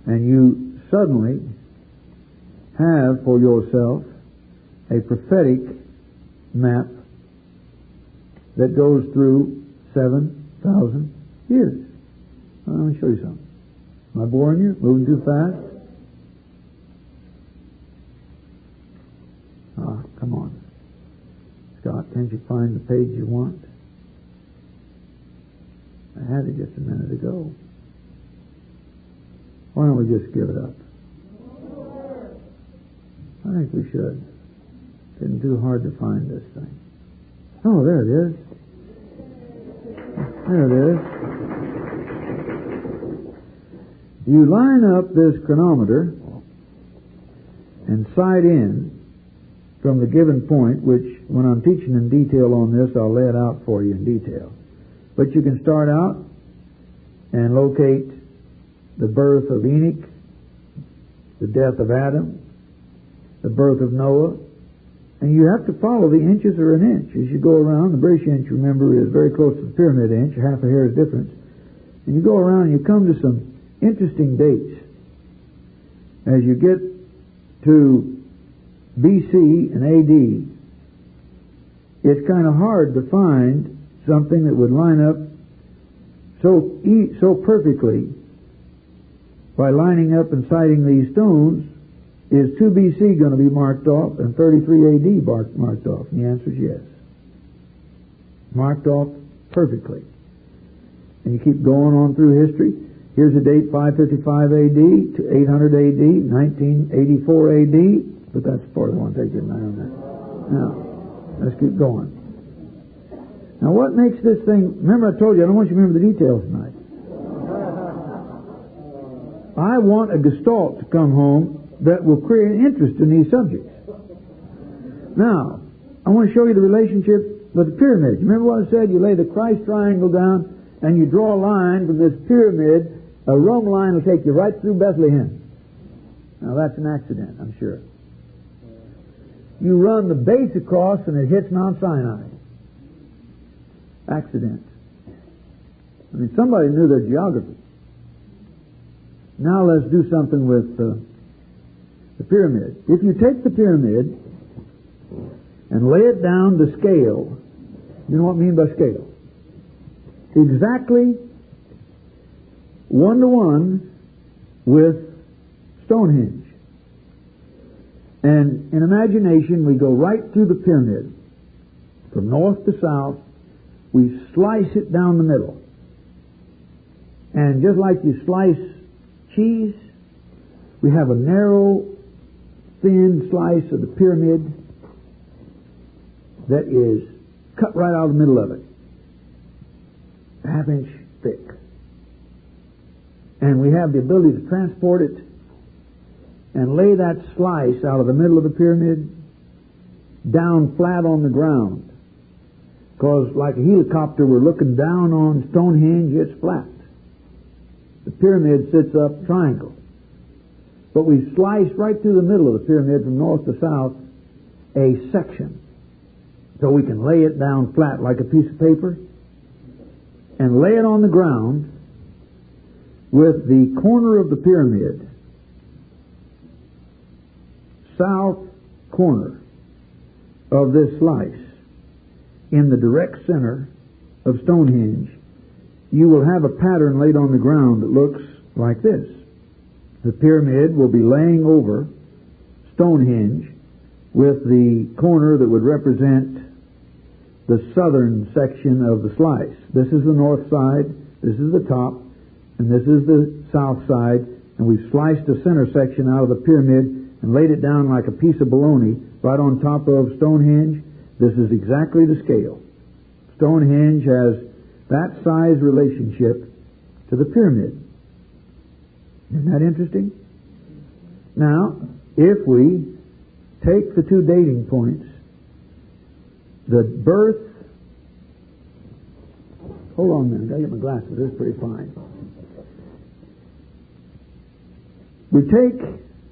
And you suddenly have for yourself a prophetic map that goes through 7,000 years. Let me show you something. Am I boring you? Moving too fast? Come on. Scott, can't you find the page you want? I had it just a minute ago. Why don't we just give it up? I think we should. It's getting too hard to find this thing. Oh, there it is. There it is. You line up this chronometer and sight in from the given point, which when I'm teaching in detail on this, I'll lay it out for you in detail. But you can start out and locate the birth of Enoch, the death of Adam, the birth of Noah, and you have to follow the inches or an inch. As you go around, the British inch, remember, is very close to the pyramid inch, half a hair's difference. And you go around and you come to some interesting dates. As you get to BC and AD, it's kind of hard to find something that would line up so perfectly by lining up and sighting these stones. Is 2 BC going to be marked off and 33 AD marked off? And the answer is yes. Marked off perfectly. And you keep going on through history. Here's a date, 555 AD to 800 AD, 1984 AD. But that's part of the one take your mind on that. Now, let's keep going. Now, what makes this thing... Remember, I told you, I don't want you to remember the details tonight. I want a gestalt to come home that will create an interest in these subjects. Now, I want to show you the relationship with the pyramids. Remember what I said? You lay the Christ triangle down and you draw a line from this pyramid. A Rome line will take you right through Bethlehem. Now, that's an accident, I'm sure. You run the base across and it hits Mount Sinai. Accident. I mean, somebody knew their geography. Now let's do something with the pyramid. If you take the pyramid and lay it down to scale, you know what I mean by scale? Exactly 1-to-1 with Stonehenge. And in imagination, we go right through the pyramid. From north to south, we slice it down the middle. And just like you slice cheese, we have a narrow, thin slice of the pyramid that is cut right out of the middle of it. A half-inch thick. And we have the ability to transport it and lay that slice out of the middle of the pyramid down flat on the ground. Because like a helicopter, we're looking down on Stonehenge, it's flat. The pyramid sits up triangle. But we slice right through the middle of the pyramid from north to south a section. So we can lay it down flat like a piece of paper and lay it on the ground with the corner of the pyramid, south corner of this slice, in the direct center of Stonehenge. You will have a pattern laid on the ground that looks like this. The pyramid will be laying over Stonehenge with the corner that would represent the southern section of the slice. This is the north side, this is the top, and this is the south side, and we've sliced the center section out of the pyramid and laid it down like a piece of bologna right on top of Stonehenge. This is exactly the scale. Stonehenge has that size relationship to the pyramid. Isn't that interesting? Now, if we take the two dating points, the birth... Hold on a minute, I gotta get my glasses, this is pretty fine. We take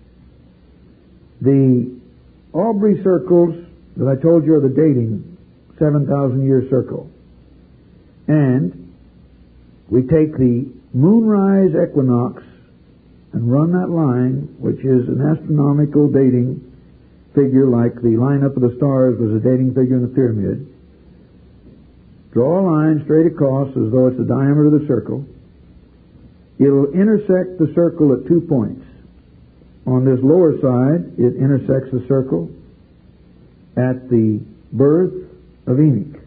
the Aubrey circles that I told you are the dating 7,000 year circle. And we take the moonrise equinox and run that line, which is an astronomical dating figure like the lineup of the stars was a dating figure in the pyramid. Draw a line straight across as though it's the diameter of the circle. It'll intersect the circle at 2 points. On this lower side, it intersects the circle at the birth of Enoch.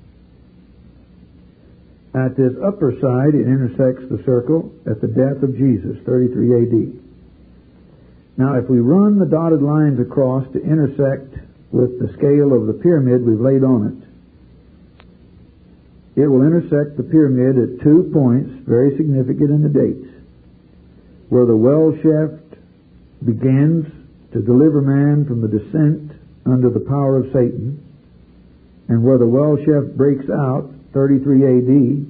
At this upper side, it intersects the circle at the death of Jesus, 33 A.D. Now, if we run the dotted lines across to intersect with the scale of the pyramid we've laid on it, it will intersect the pyramid at 2 points, very significant in the dates, where the well shaft begins to deliver man from the descent under the power of Satan, and where the well shaft breaks out, 33 A.D.,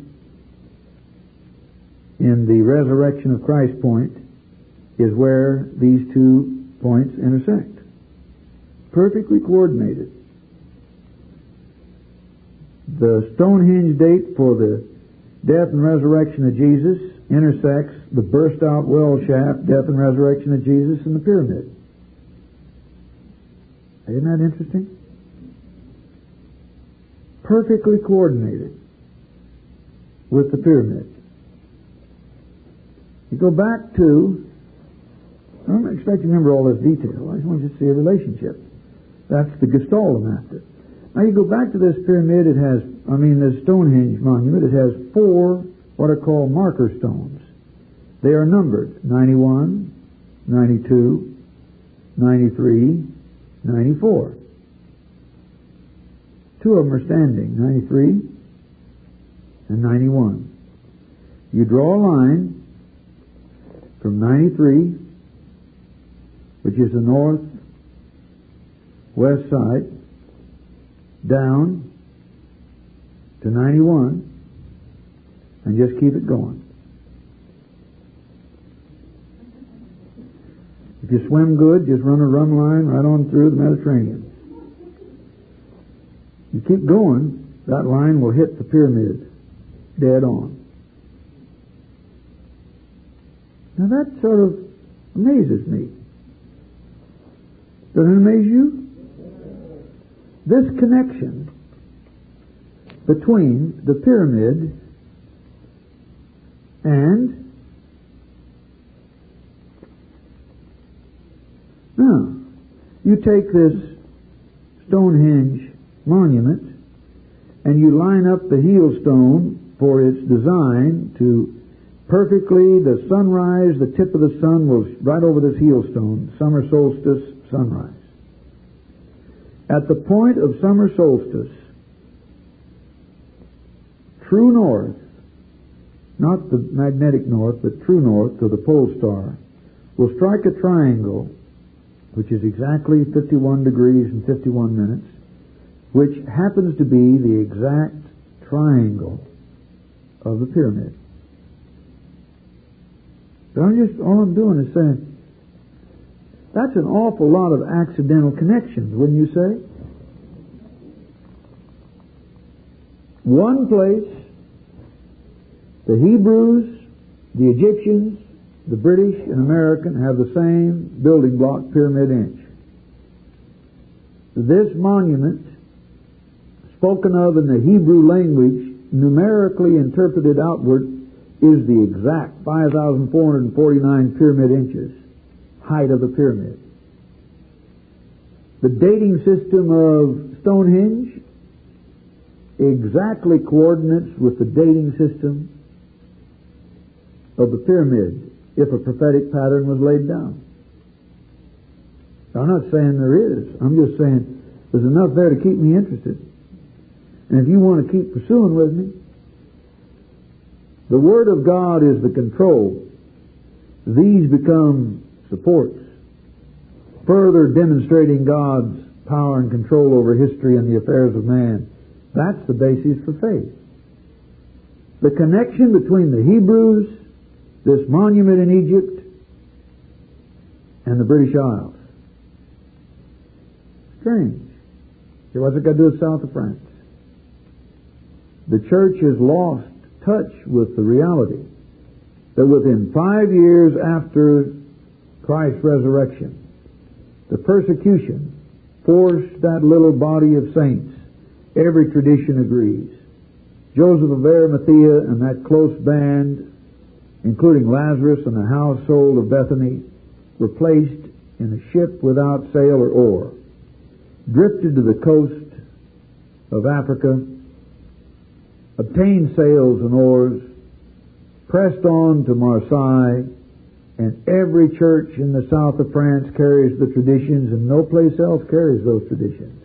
in the resurrection of Christ point, is where these 2 points intersect. Perfectly coordinated. The Stonehenge date for the death and resurrection of Jesus intersects the burst out well shaft, death and resurrection of Jesus, in the pyramid. Isn't that interesting? Perfectly coordinated with the pyramid. You go back to, I don't expect you to remember all this detail. I just want you to see a relationship. That's the Gestalt method. Now you go back to this pyramid, this Stonehenge monument, it has 4 what are called marker stones. They are numbered 91, 92, 93, 94. 2 of them are standing, 93 and 91. You draw a line from 93, which is the north west side, down to 91, and just keep it going. If you swim good, just run a run line right on through the Mediterranean. You keep going, that line will hit the pyramid dead on. Now that sort of amazes me. Doesn't it amaze you? This connection between the pyramid and now you take this Stonehenge monument and you line up the heel stone for its design to perfectly, the sunrise, the tip of the sun was right over this heel stone, summer solstice, sunrise. At the point of summer solstice, true north, not the magnetic north, but true north to the pole star, will strike a triangle, which is exactly 51 degrees and 51 minutes, which happens to be the exact triangle of the pyramid. So all I'm doing is saying, that's an awful lot of accidental connections, wouldn't you say? One place, the Hebrews, the Egyptians, the British and American have the same building block, pyramid inch. This monument, spoken of in the Hebrew language, numerically interpreted outward, is the exact 5,449 pyramid inches height of the pyramid. The dating system of Stonehenge exactly coordinates with the dating system of the pyramid if a prophetic pattern was laid down. Now, I'm not saying there is. I'm just saying there's enough there to keep me interested. And if you want to keep pursuing with me, the Word of God is the control. These become supports, further demonstrating God's power and control over history and the affairs of man. That's the basis for faith. The connection between the Hebrews, this monument in Egypt, and the British Isles. Strange. See, what's it got to do with south of France? The church has lost touch with the reality that within 5 years after Christ's resurrection, the persecution forced that little body of saints. Every tradition agrees. Joseph of Arimathea and that close band, including Lazarus and the household of Bethany, were placed in a ship without sail or oar, drifted to the coast of Africa, obtained sails and oars, pressed on to Marseille, and every church in the south of France carries the traditions, and no place else carries those traditions.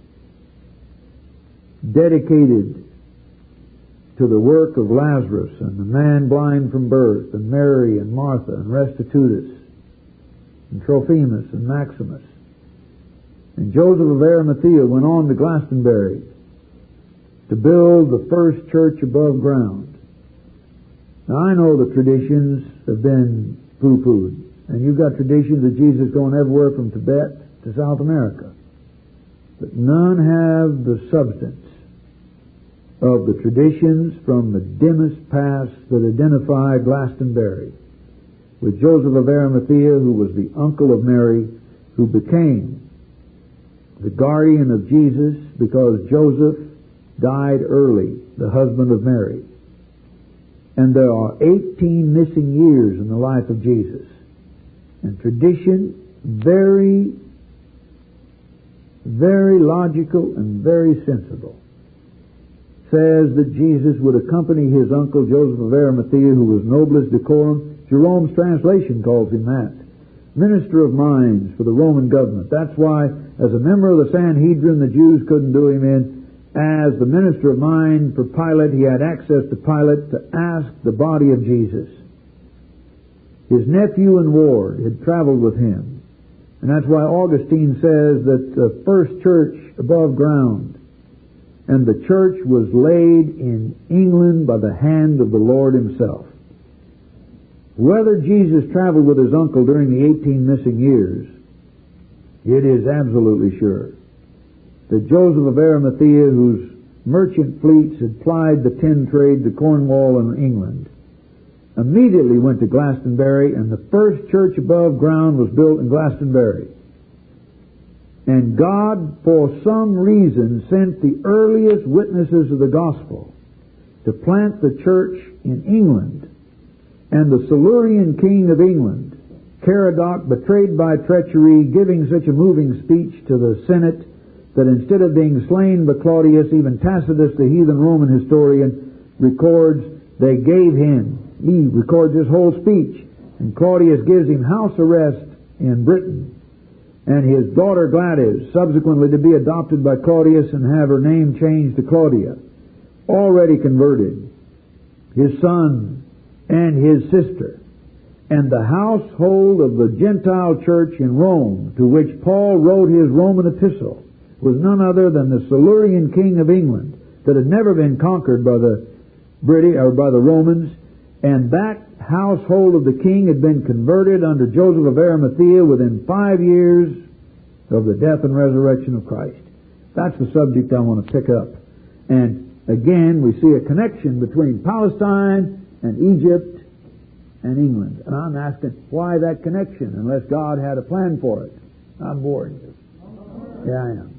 Dedicated to the work of Lazarus and the man blind from birth, and Mary and Martha and Restitutus and Trophimus and Maximus. And Joseph of Arimathea went on to Glastonbury to build the first church above ground. Now I know the traditions have been poo-pooed, and you've got traditions of Jesus going everywhere from Tibet to South America, but none have the substance of the traditions from the dimmest past that identify Glastonbury with Joseph of Arimathea, who was the uncle of Mary, who became the guardian of Jesus because Joseph died early, the husband of Mary. And there are 18 missing years in the life of Jesus. And tradition, very, very logical and very sensible, says that Jesus would accompany his uncle Joseph of Arimathea, who was noble as decorum. Jerome's translation calls him that. Minister of mines for the Roman government. That's why, as a member of the Sanhedrin, the Jews couldn't do him in. As the minister of mine for Pilate, he had access to Pilate to ask the body of Jesus. His nephew and ward had traveled with him. And that's why Augustine says that the first church above ground, and the church was laid in England by the hand of the Lord himself. Whether Jesus traveled with his uncle during the 18 missing years, it is absolutely sure that Joseph of Arimathea, whose merchant fleets had plied the tin trade to Cornwall and England, immediately went to Glastonbury, and the first church above ground was built in Glastonbury. And God, for some reason, sent the earliest witnesses of the gospel to plant the church in England. And the Silurian king of England, Caradoc, betrayed by treachery, giving such a moving speech to the Senate that instead of being slain by Claudius, even Tacitus, the heathen Roman historian, records they gave him. He records his whole speech. And Claudius gives him house arrest in Britain. And his daughter Gladys, subsequently to be adopted by Claudius and have her name changed to Claudia, already converted. His son and his sister, and the household of the Gentile church in Rome, to which Paul wrote his Roman epistle, was none other than the Silurian king of England that had never been conquered by the British or by the Romans, and that household of the king had been converted under Joseph of Arimathea within 5 years of the death and resurrection of Christ. That's the subject I want to pick up. And again, we see a connection between Palestine and Egypt and England. And I'm asking, why that connection, unless God had a plan for it? I'm boring you. Yeah, I am.